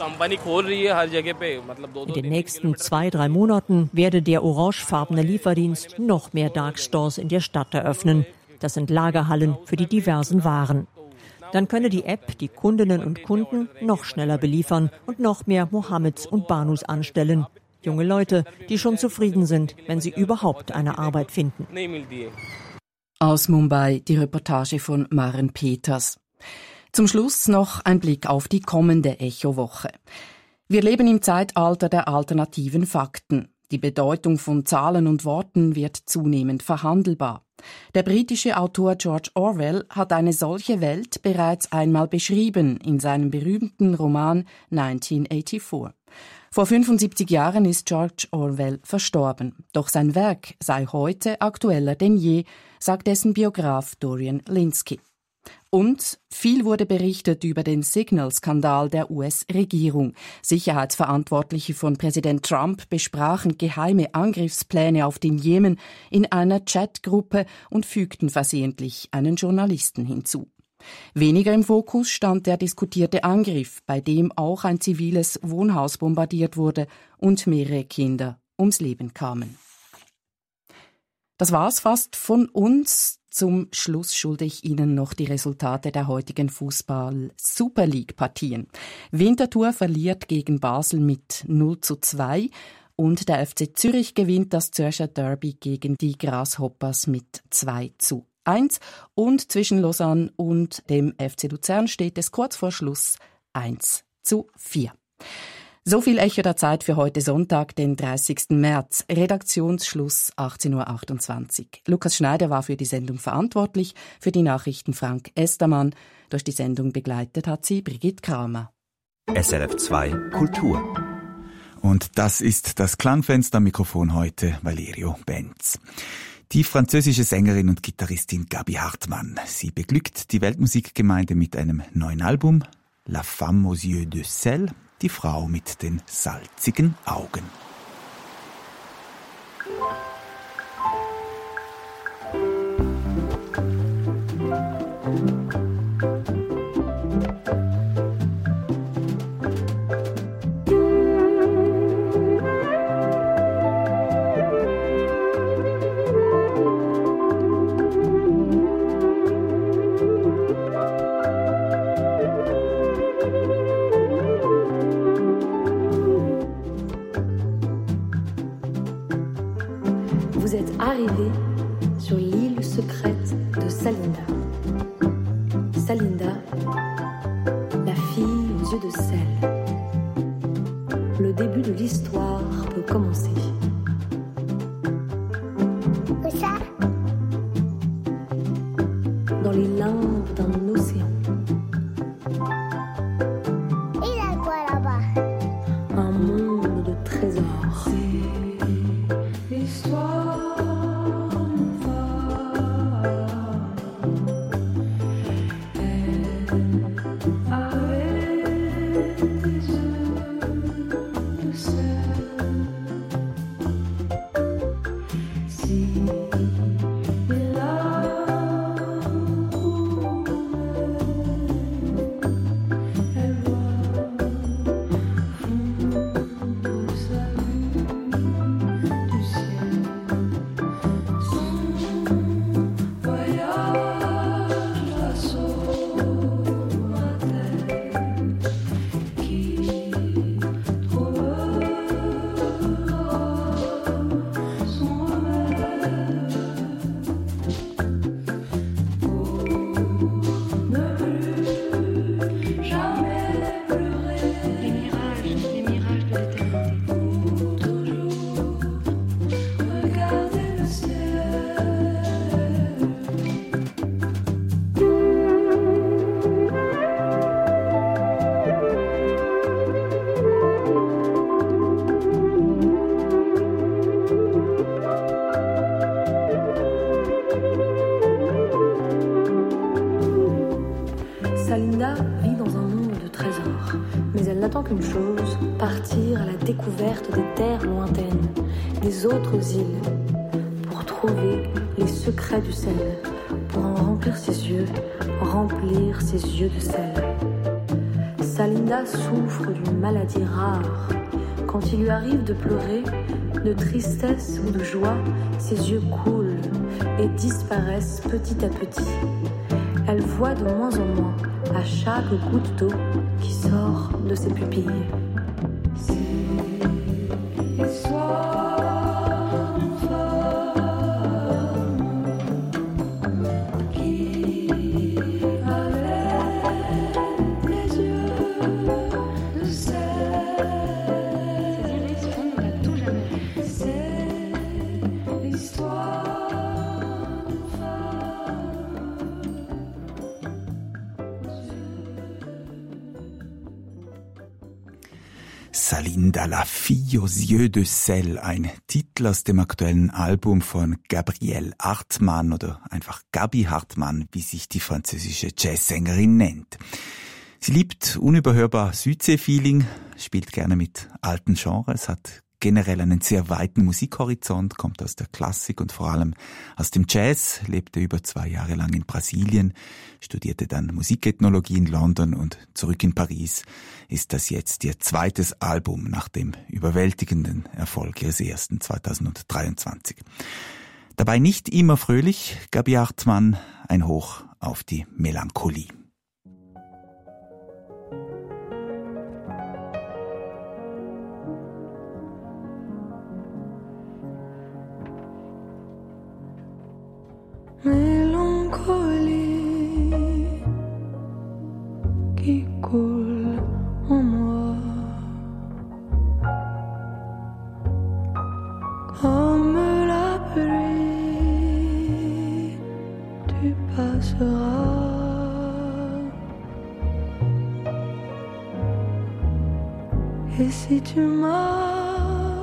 In den nächsten zwei, drei Monaten werde der orangefarbene Lieferdienst noch mehr Darkstores in der Stadt eröffnen. Das sind Lagerhallen für die diversen Waren. Dann könne die App die Kundinnen und Kunden noch schneller beliefern und noch mehr Mohammeds und Banus anstellen. Junge Leute, die schon zufrieden sind, wenn sie überhaupt eine Arbeit finden. Aus Mumbai die Reportage von Maren Peters. Zum Schluss noch ein Blick auf die kommende Echo-Woche. Wir leben im Zeitalter der alternativen Fakten. Die Bedeutung von Zahlen und Worten wird zunehmend verhandelbar. Der britische Autor George Orwell hat eine solche Welt bereits einmal beschrieben in seinem berühmten Roman neunzehnhundertvierundachtzig. Vor fünfundsiebzig Jahren ist George Orwell verstorben. Doch sein Werk sei heute aktueller denn je, sagt dessen Biograf Dorian Lynskey. Und viel wurde berichtet über den Signal-Skandal der U S-Regierung. Sicherheitsverantwortliche von Präsident Trump besprachen geheime Angriffspläne auf den Jemen in einer Chatgruppe und fügten versehentlich einen Journalisten hinzu. Weniger im Fokus stand der diskutierte Angriff, bei dem auch ein ziviles Wohnhaus bombardiert wurde und mehrere Kinder ums Leben kamen. Das war's fast von uns. Zum Schluss schulde ich Ihnen noch die Resultate der heutigen Fußball-Super League-Partien. Winterthur verliert gegen Basel mit null zu zwei und der F C Zürich gewinnt das Zürcher Derby gegen die Grasshoppers mit zwei zu eins. Und zwischen Lausanne und dem F C Luzern steht es kurz vor Schluss eins zu vier. So viel Echo der Zeit für heute Sonntag, den dreißigsten März. Redaktionsschluss achtzehn Uhr achtundzwanzig. Lukas Schneider war für die Sendung verantwortlich, für die Nachrichten Frank Estermann. Durch die Sendung begleitet hat sie Brigitte Kramer. S R F zwei Kultur. Und das ist das Klangfenster. Mikrofon heute Valerio Benz. Die französische Sängerin und Gitarristin Gabi Hartmann. Sie beglückt die Weltmusikgemeinde mit einem neuen Album, La Femme aux yeux de sel. Die Frau mit den salzigen Augen. Vous êtes arrivé sur l'île secrète de Salinda. Salinda, la fille aux yeux de sel. Le début de l'histoire peut commencer. Où ça? Dans les limbes d'un océan. Il y a quoi là-bas? Un monde de trésors. C'est l'histoire. Avec qu'une chose, partir à la découverte des terres lointaines, des autres îles, pour trouver les secrets du sel, pour en remplir ses yeux, remplir ses yeux de sel. Salinda souffre d'une maladie rare. Quand il lui arrive de pleurer, de tristesse ou de joie, ses yeux coulent et disparaissent petit à petit. Elle voit de moins en moins à chaque goutte d'eau qui sort de ses pupilles. C'est l'histoire d'une femme qui avait des yeux de sel. C'est l'histoire d'une femme. Salinda, la fille aux yeux de sel, ein Titel aus dem aktuellen Album von Gabrielle Hartmann oder einfach Gabi Hartmann, wie sich die französische Jazzsängerin nennt. Sie liebt unüberhörbar Südsee-Feeling, spielt gerne mit alten Genres, hat generell einen sehr weiten Musikhorizont, kommt aus der Klassik und vor allem aus dem Jazz, lebte über zwei Jahre lang in Brasilien, studierte dann Musikethnologie in London und zurück in Paris ist das jetzt ihr zweites Album nach dem überwältigenden Erfolg ihres ersten zweitausenddreiundzwanzig. Dabei nicht immer fröhlich, Gabi Hartmann, ein Hoch auf die Melancholie. Mélancolie qui coule en moi comme la pluie, tu passeras. Et si tu m'as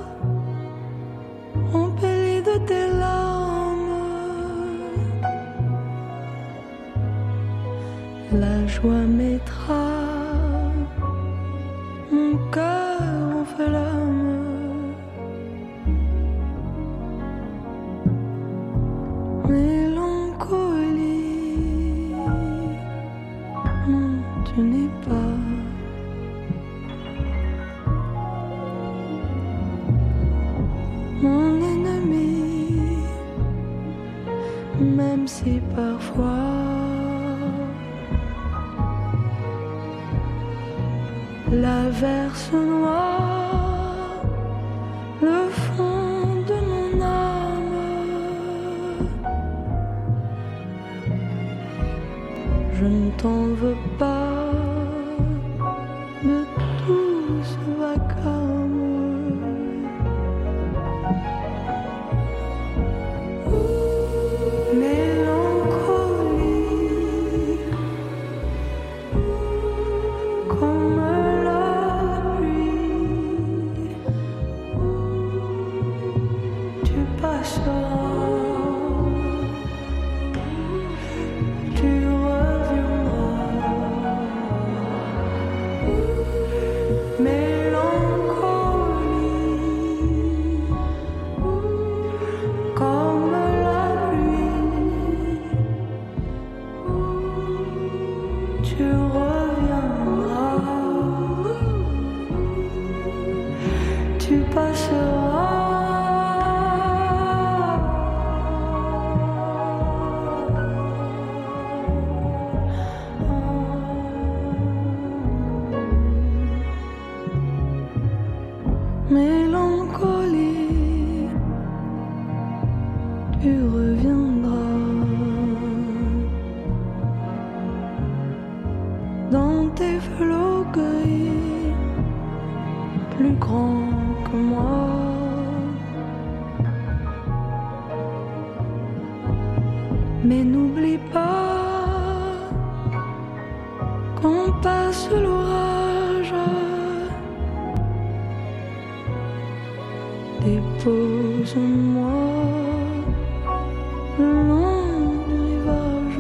embelli de tes larmes, la joie mettra mon cœur en flamme. Mélancolie, non, tu n'es pas mon ennemi, même si parfois l'averse noire le fond de mon âme. Je ne t'en veux pas de tout ce vacarme. Mélancolie, comme mélancolie, tu reviendras dans tes flots gris, plus grands que moi. Mais n'oublie pas qu'on passe l'orage. Dépose-moi le long du rivage.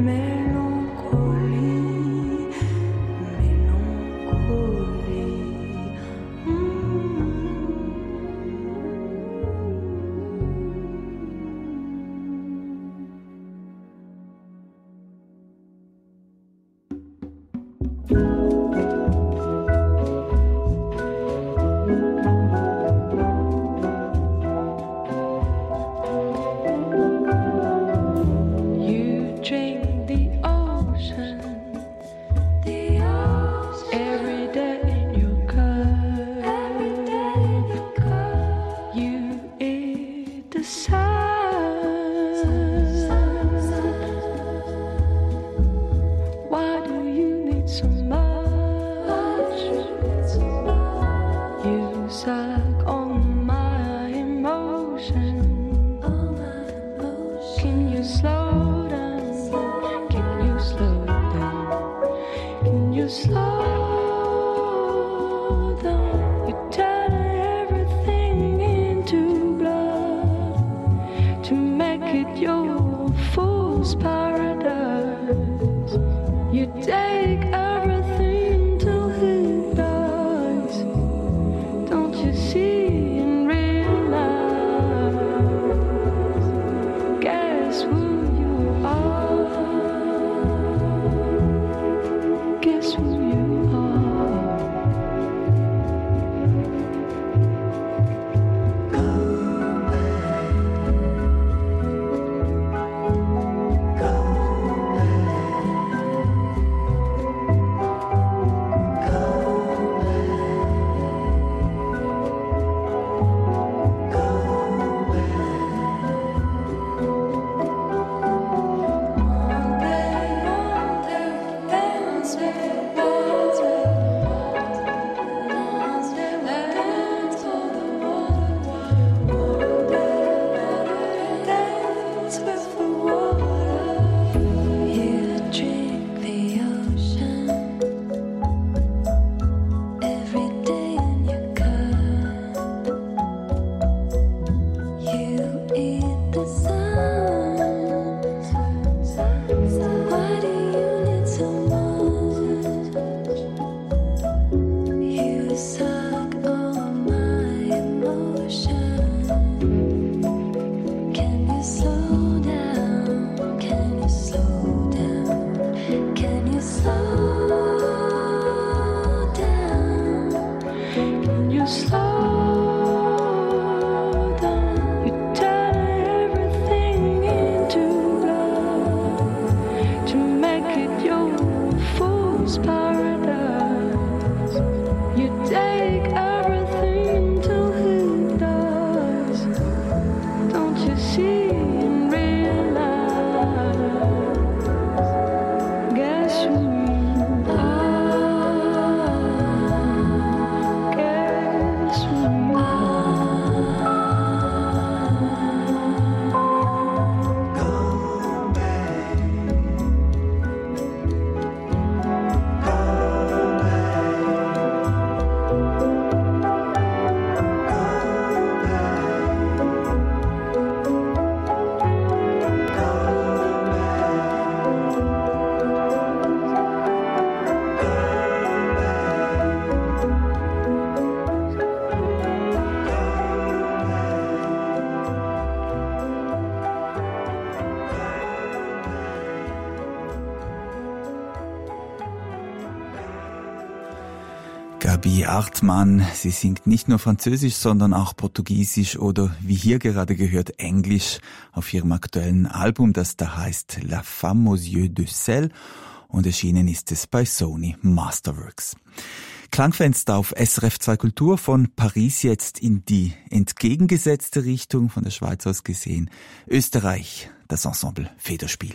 Gabi Hartmann, sie singt nicht nur Französisch, sondern auch Portugiesisch oder wie hier gerade gehört Englisch auf ihrem aktuellen Album, das da heißt La Femme aux yeux de sel und erschienen ist es bei Sony Masterworks. Klangfenster auf S R F zwei Kultur, von Paris jetzt in die entgegengesetzte Richtung, von der Schweiz aus gesehen. Österreich, das Ensemble Federspiel.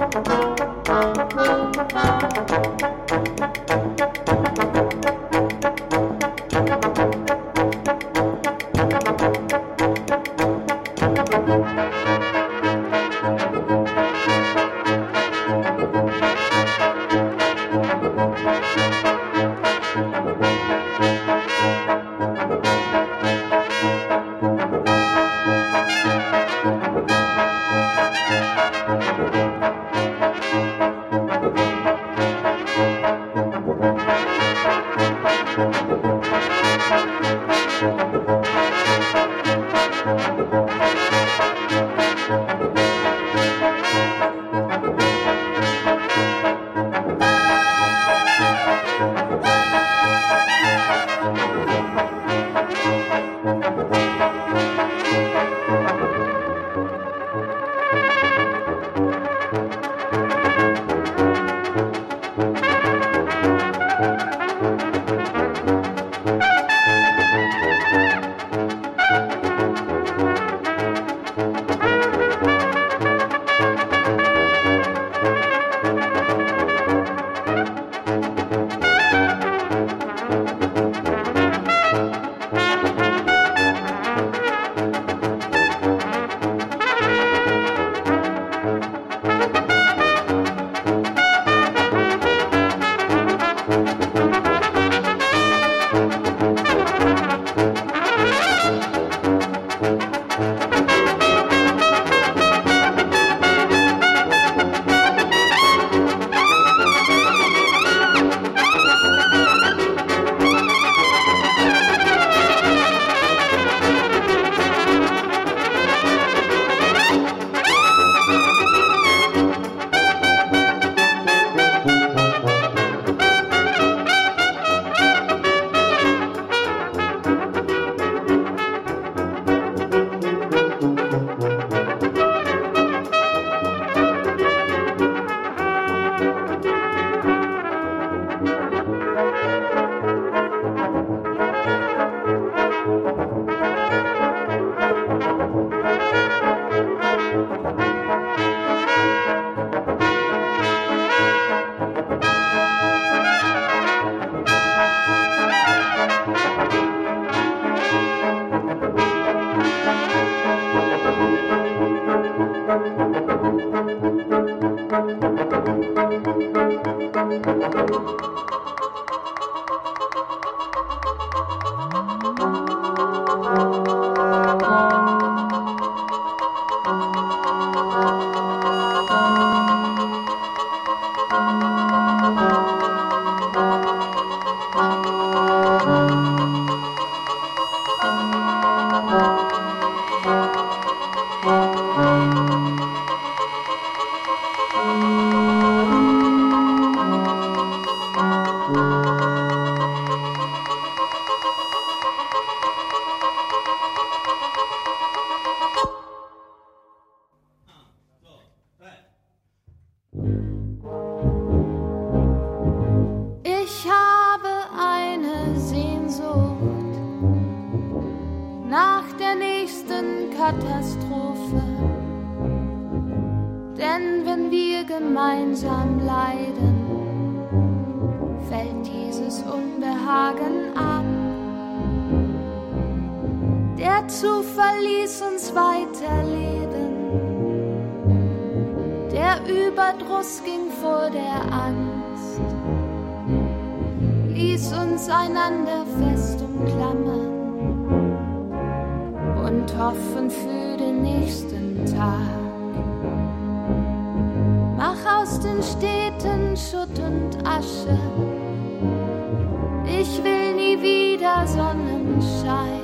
Katastrophe. Denn wenn wir gemeinsam leiden, fällt dieses Unbehagen ab. Der Zufall ließ uns weiterleben, der Überdruss ging vor der Angst, ließ uns einander fest umklammern und hoffen für den nächsten Tag. Mach aus den Städten Schutt und Asche, ich will nie wieder Sonnenschein.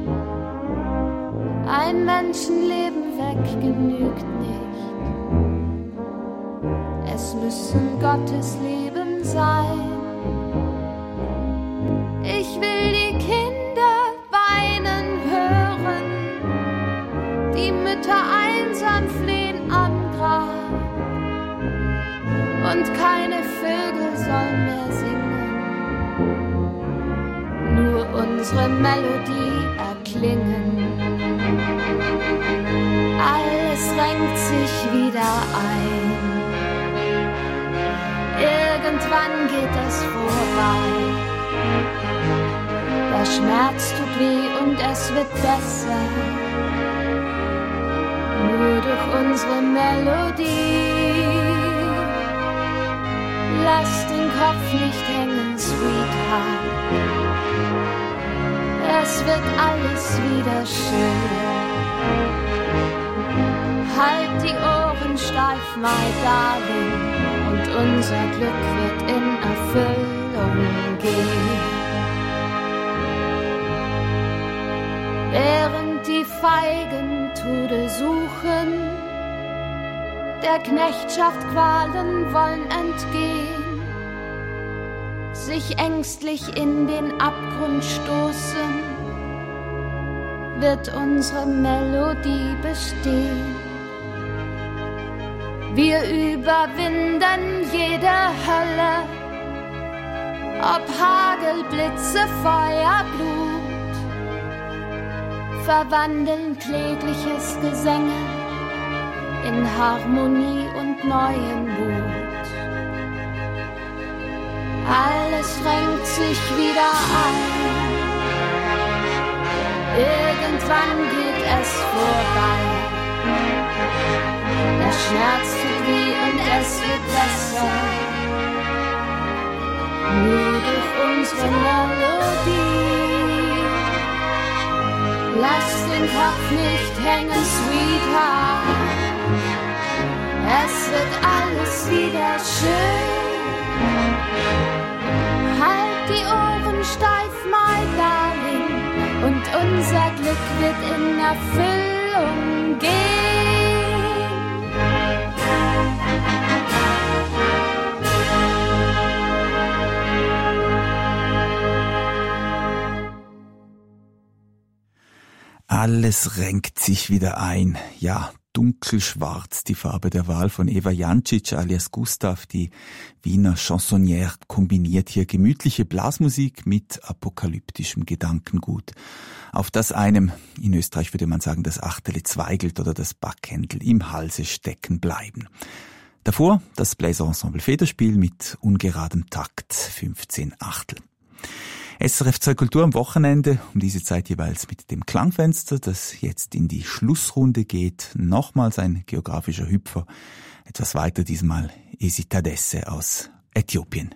Ein Menschenleben weg genügt nicht, es müssen Gottes Leben sein. Ich will die Kinder weinen hören, die Mütter einsam flehen am Grab, und keine Vögel sollen mehr singen, nur unsere Melodie erklingen. Alles renkt sich wieder ein, irgendwann geht es vorbei. Der Schmerz tut weh und es wird besser. Nur durch unsere Melodie. Lass den Kopf nicht hängen, Sweetheart. Es wird alles wieder schön. Halt die Ohren steif, my darling, und unser Glück wird in Erfüllung gehen. Während die Feigen Tode suchen, der Knechtschaft Qualen wollen entgehen, sich ängstlich in den Abgrund stoßen, wird unsere Melodie bestehen. Wir überwinden jede Hölle, ob Hagel, Blitze, Feuer, Blut, verwandeln klägliches Gesänge in Harmonie und neuen Mut. Alles renkt sich wieder ein, irgendwann geht es vorbei. Der Schmerz tut weh und es wird besser. Nur durch unsere Melodie. Lass den Kopf nicht hängen, Sweetheart. Es wird alles wieder schön. Halt die Ohren steif, my darling, und unser Glück wird in Erfüllung gehen. Alles renkt sich wieder ein. Ja, dunkelschwarz, die Farbe der Wahl von Eva Jancic alias Gustav, die Wiener Chansonnière, kombiniert hier gemütliche Blasmusik mit apokalyptischem Gedankengut, auf das einem, in Österreich würde man sagen, das Achtele Zweigelt oder das Backhändel im Halse stecken bleiben. Davor das Bläserensemble Federspiel mit ungeradem Takt, fünfzehn Achtel. S R F zwei Kultur am Wochenende, um diese Zeit jeweils mit dem Klangfenster, das jetzt in die Schlussrunde geht. Nochmals ein geografischer Hüpfer. Etwas weiter diesmal Esitadesse aus Äthiopien.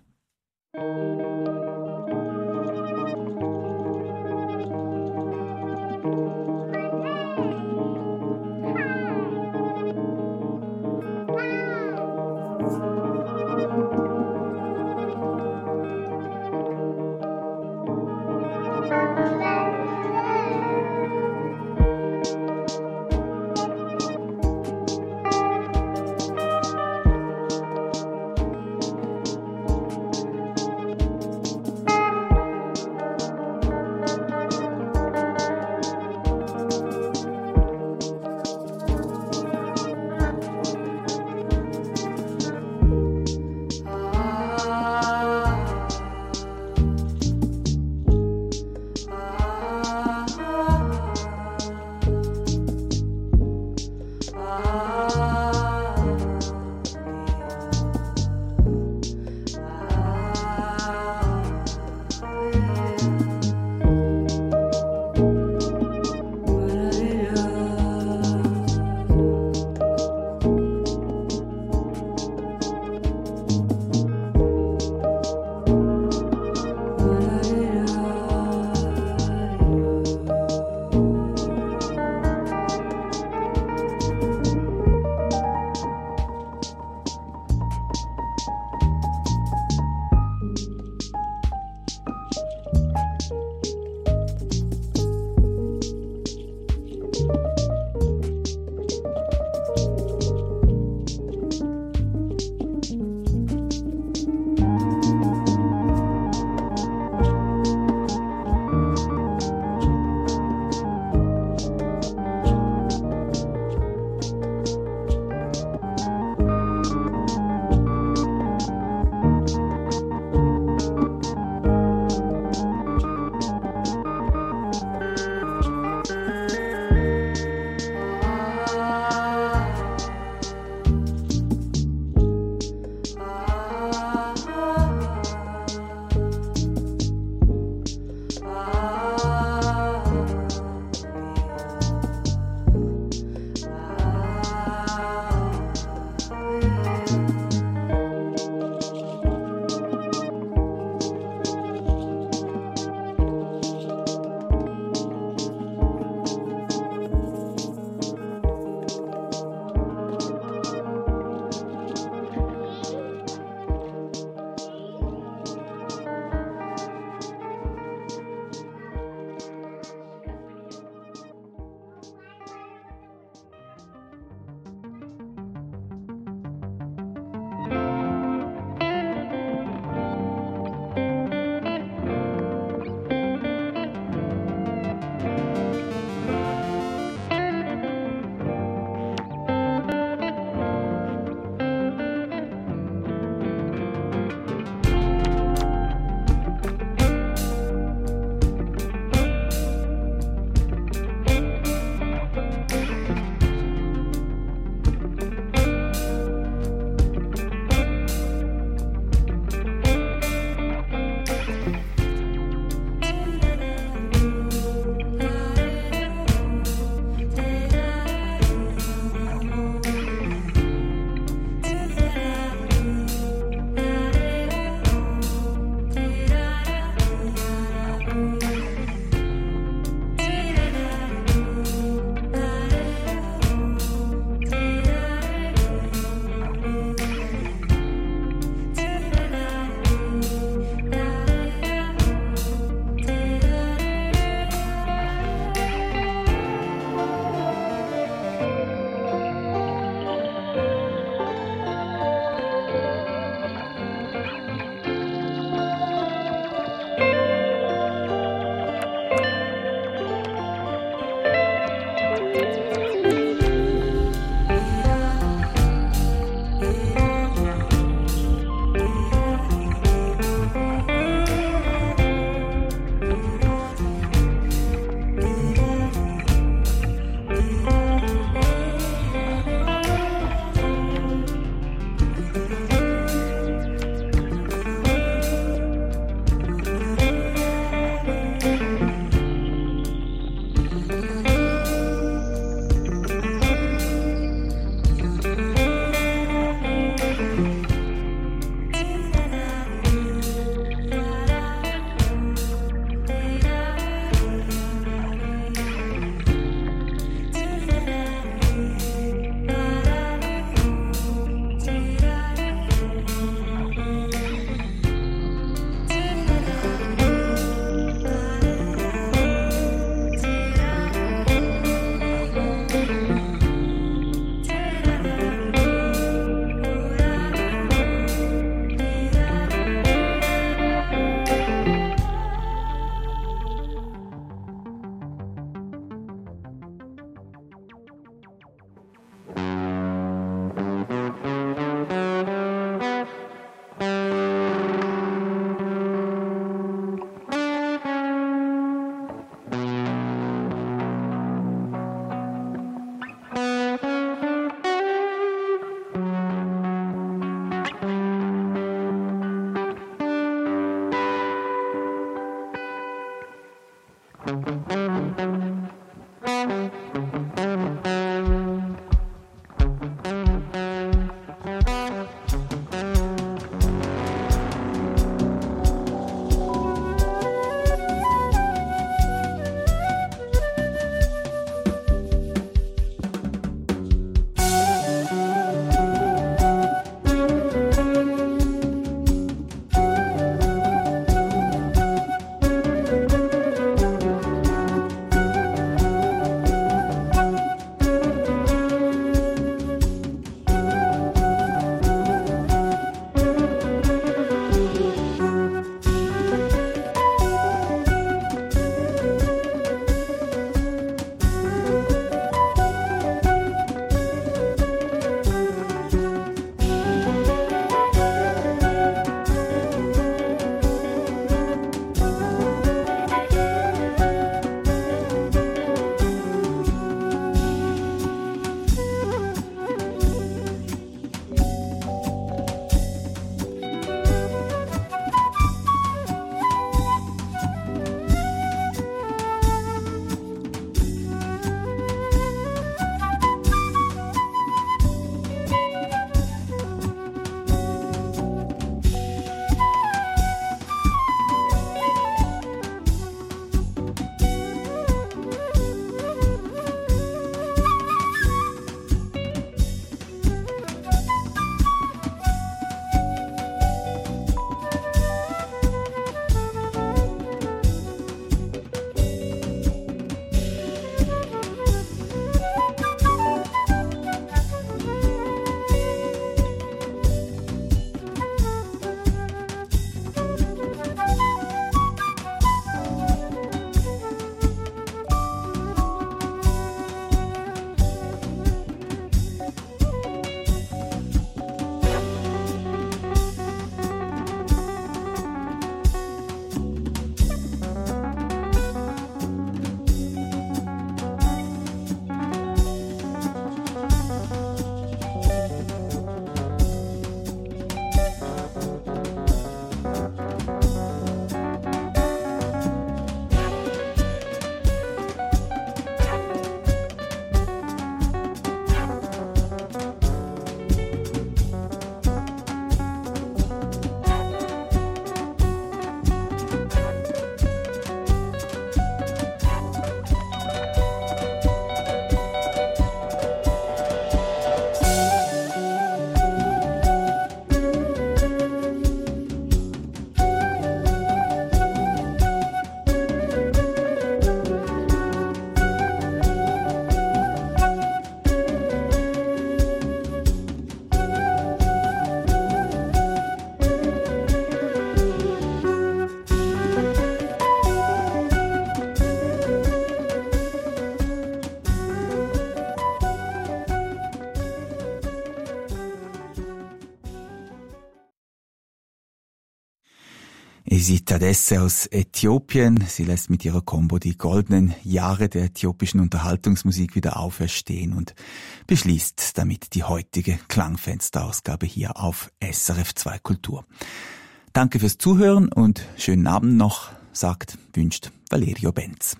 Esitadesse aus Äthiopien. Sie lässt mit ihrer Combo die goldenen Jahre der äthiopischen Unterhaltungsmusik wieder auferstehen und beschließt damit die heutige Klangfensterausgabe hier auf S R F zwei Kultur. Danke fürs Zuhören und schönen Abend noch, sagt, wünscht Valerio Benz.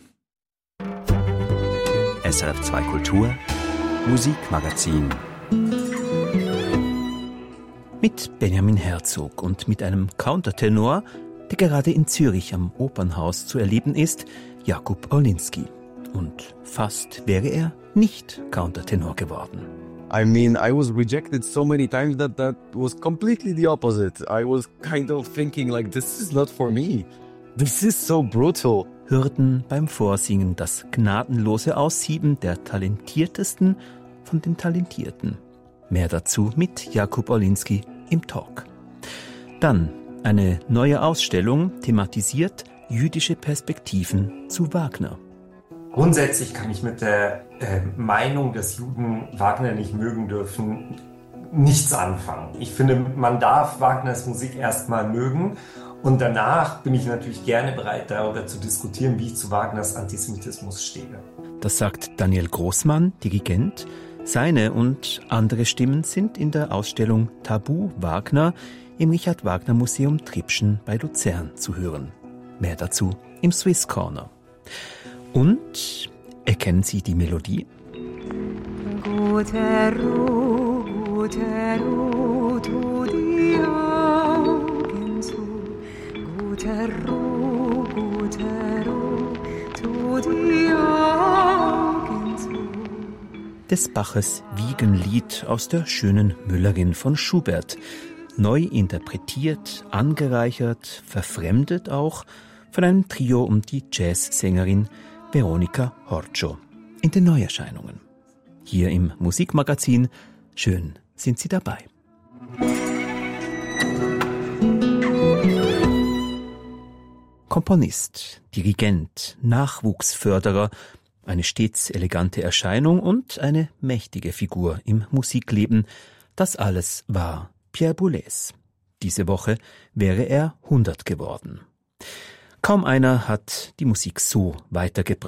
S R F zwei Kultur Musikmagazin mit Benjamin Herzog und mit einem Countertenor, der gerade in Zürich am Opernhaus zu erleben ist, Jakub Orlinski. Und fast wäre er nicht Countertenor geworden. I mean, I was rejected so many times that that was completely the opposite. I was kind of thinking like, this is not for me. This is so brutal. Hürden beim Vorsingen, das gnadenlose Aussieben der Talentiertesten von den Talentierten. Mehr dazu mit Jakub Orlinski im Talk. Dann eine neue Ausstellung thematisiert jüdische Perspektiven zu Wagner. Grundsätzlich kann ich mit der äh, Meinung, dass Juden Wagner nicht mögen dürfen, nichts anfangen. Ich finde, man darf Wagners Musik erstmal mögen und danach bin ich natürlich gerne bereit, darüber zu diskutieren, wie ich zu Wagners Antisemitismus stehe. Das sagt Daniel Großmann, Dirigent. Seine und andere Stimmen sind in der Ausstellung Tabu Wagner im Richard Wagner Museum Tribschen bei Luzern zu hören. Mehr dazu im Swiss Corner. Und erkennen Sie die Melodie? Gute Ruhe, gute Ruhe, tu die Augen zu. Gute Ruhe, gute Ruhe, tu die Augen zu. Des Baches Wiegenlied aus der schönen Müllerin von Schubert. Neu interpretiert, angereichert, verfremdet auch von einem Trio um die Jazzsängerin Veronica Horcho in den Neuerscheinungen. Hier im Musikmagazin. Schön sind Sie dabei. Komponist, Dirigent, Nachwuchsförderer, eine stets elegante Erscheinung und eine mächtige Figur im Musikleben. Das alles war Pierre Boulez. Diese Woche wäre er hundert geworden. Kaum einer hat die Musik so weitergebracht